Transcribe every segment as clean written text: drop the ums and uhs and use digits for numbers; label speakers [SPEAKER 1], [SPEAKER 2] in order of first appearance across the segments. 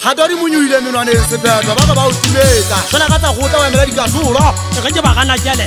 [SPEAKER 1] Khatori munyuile menwane sephetho ba ba o timeta. Sona ka tsa go tla wa emela dikatolo.
[SPEAKER 2] Ke ke ba gana jale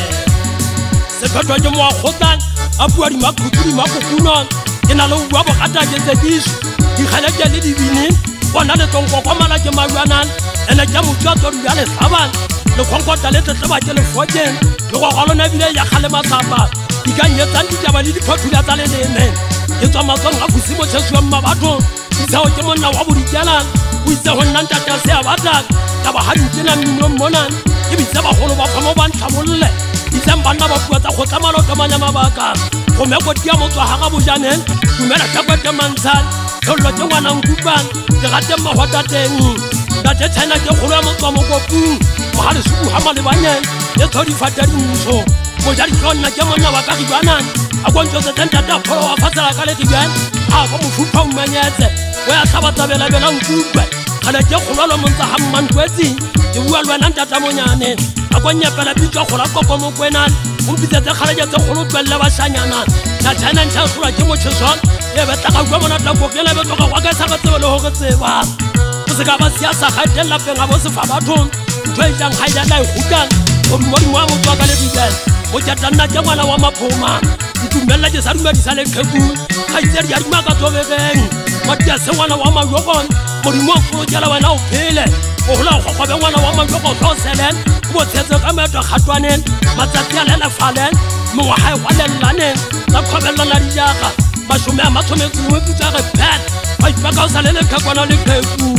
[SPEAKER 2] sephetho ke mo khotang a bua di makuturi makukuno ke na le bua bo gata ke tse diso di khaleke le di bini bona le tonko kwa mala ke maluana ene ke mo tsa tori ya le saban le khonkota le tse ba ke le foteng le go galo na bile ya khale matsapa di ka nyetsa di taba le di photula tsa le nene ke tswa matsong a fusimo tshetswa mmabatho tsao ke monna wa bodikela o itse ho nna ntata se a batla taba ha di tsena mmino mona ke bitse ba golo ba phamo ba ntlabolle itse banna ba bua tsa go tsamalo tomanya mabaka go meko dia motswa ha ga bojaneng dumela tlhakwete mantsha thollo ke ngwana nkupang ke rate mahota teng da te tsena ke golo ya motswa mokopung go ha le suku ha male banyeng le thodi fatadi mso mo jari tsona ke monna wa ka gibana a go ntse tenta ta pholo wa fatsala ka le tigan a go mofupha mmanyetse o ya tlhabatsa bela bela nkupwe khala ke golo montsa ha mmantwetsi ke bua lwana ntata monyane a go nyepela bitso go la koko mo kwenana o mpitsetse khala ke tse golo twelle ba shanyana tsa tsena ntse sura ke mo tshoswa e be tla ga go bona tla go ke le be tsoga go ka sa ga tsebe le ho go tseba o se ka ba sia sa ga tella penga bo se fa batho ntwejang ha ya dai hukang o mo mo mo tswa ka le bidel o tjata nna ke ngwana wa maphoma ntumella ke sa dumedisa le kheku ga itse di a dimaka tobebeng wa dia se ngwana wa mayogon modimo o jela wena o phele o hola go go be ngwana wa mayogo tlo selen bo tsetse ka metwa khatwaneng matsatsi a lela falen mo wa hae wa lelane tsa khobella la dijaka ba shome a mathometse mo putsa re pet ba ipaka o sa le khakwana le kheku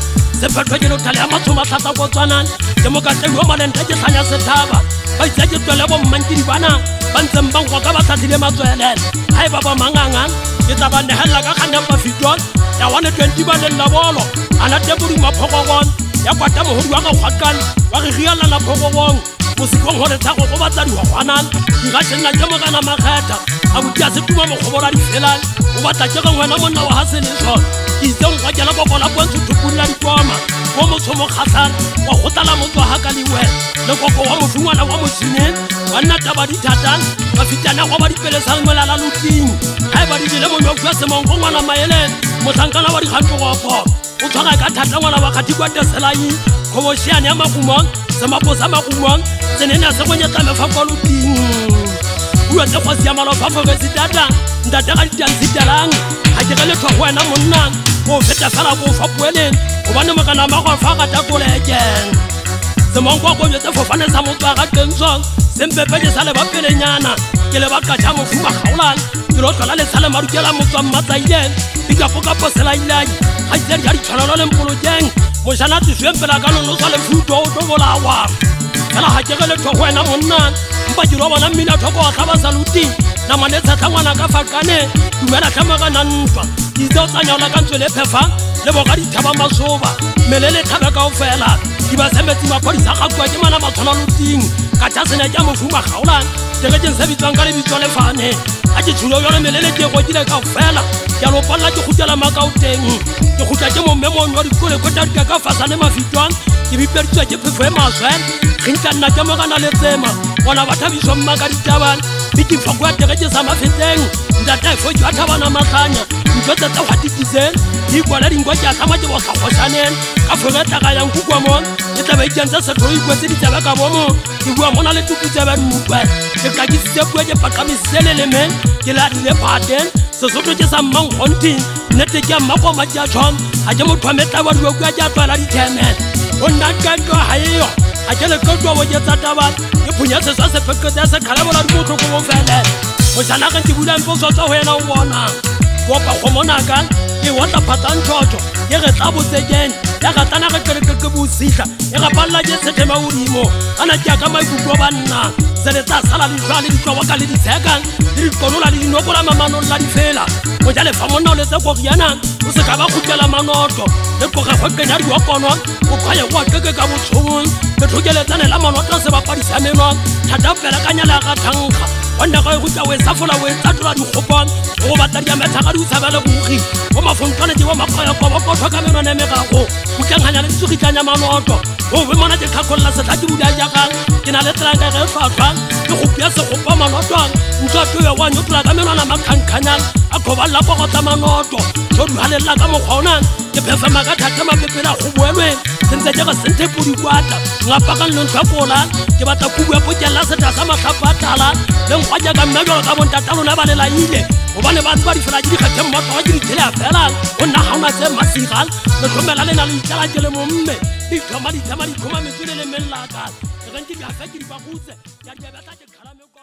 [SPEAKER 2] se phetho ke no tala ya mathoma tlata go tswanang ke mo ka tlo malenta ke tlanya sethaba ba itse ke tswele bo mmantidi bana ba ntseng ba ngwa ka ba tlhatlile matswele hae ba ba manganga ke tla ba nehela ka khanya ba fitwa ya 120 ba le labolo ana teburi maphogogon ya kwata mohodi wa ga khwakana wa re riala la phogogong mosikong hore tsa go go batsadi wa gwanana ga tsena ke mogana makgetha a butia se tuma mogobora di felang o batla ke ga ngwana monna wa hasele so ke tseng go kela go gola bontse thupulla dikoma go motho mo khatlana wa go tala motswa ha ka liwe le gogo wa mofungwana wa motshineng wa nna taba di thatang ba fitana go ba dipele sa ngolala luting ha ba di le mo nokwa se mo ngwana maele mothankana wa di khanto go po o tshwara ka thata ngwana wa khati kwa teselai go bo shiane ya magumong se maposa magumong tsenena se go nyetla mefa luting bua tse go sia malo fa fo se data ndata ga ditantsi talang ha ke le tlo wena monna o feta fela go fa pueleng o bana magana ma go fa ga ta kolekeng se mongwa go nyetse fofane sa motswa ga tenso sempe pele sa le ba pelenyana ke le ba ka tsa mofuma gaolan ke lo tlola le tsala marukela motswa mmatsaile ka foka posela ilai ha itse di tshwana le mpolojeng mo jana tswe mpela ka no sa le futo o tobolawa kana ha ke le tlo wena monna mpa di ro bona mmina thoko ga ba saluti na manetsa tlangwana ka fakane dumela tlamaga nantwa ditso tsa nyaola ka ntswe le phefa le boga di thaba masoba melele thaba ka ofela di ba semetsi maphodisa ga kwa ke mana matshwana luting ka tsa sena ke mofuma gaolang ke re ke se bitswang ka le bitswa le fane a ke tshulo yona melele ke go dile ka ofela ya lo palla ke khutela makauteng ke khutla ke mo memo no di kole ko tadi ka fasane mafitwang ke biperitswa ke phefo e maswen rinka nna ke mogana le tsema bona ba thabiswa mmaka ditabana biki fokwa ke ke sa mafeteng ndata fo ke athabana makhanya ntse tsa hwatikizeng di kwala dingwa ke atlama ke bo tlhagoshaneng ka foreta ga yang kukwa mo ke tla ba ikentse se tlo ikwetse ditaba ka bomo ke bua mona le tukutse ba mupwa ke ka ke se bua ke pakamisele le men ke la di le paten se sotho ke sa mang honting nete ke mako ma tja tshom a ke motho metla ba dio kwa tja tsala di temen o nna ka go hayo a ke le kotwa bo ke tsa taba ke phunya se sa se peketse se khala bola di motho go fele mo jana ka ke bula mpo so tsa ho yena o bona go pa go mona ka ke wata patan tshotho ke re tla botsegen ya ga tana ga ke bosihla e ga balla ke se tema urimo ana ke ka maikutlo banna se le tsa sala di jwale di tlowa ka le di tsekang di konola di nokola mamano la di fela mo jale fa monna le tse go riana o se ka ba khutela manoto le go ga go kenya di okono o khaya go keke ka botshong le thokele tsane la manoto se ba padisa menwa thata fela ka nyala ga thankga wanda go go tsawe sa fola we tsa tlola di khopang go batla di ametsa ga di utsabela bugi o mafontwana di wa makgaya go ba go thoka menwa ne megago o tlanganya le tsugitanya manoto o be mona ke khakolla se tla di buda jagang ke na le tranga ge fa ke go pya se go pa manoto ntwa tlo ya wa nyotla ka menwa na makhankanyana a go ba la go tsa manoto jo di halela ka mogona ke phefa makatha tsa mapepela go boelwe sentse ke ga sente podi kwata ngapa ka nlo nthakola ke batla kubua potela setha sa matlhafatala le ngwaja ka mmelo ka bontatalona ba lela ile gobane ba tsba di fela di kgethe mmoto ga di tshela fela o nna ga una tse masigal le thomela le na le tsela ke le momme di thoma metswele le mellaka re ntse di afeke di bagutse ya di batla ke khala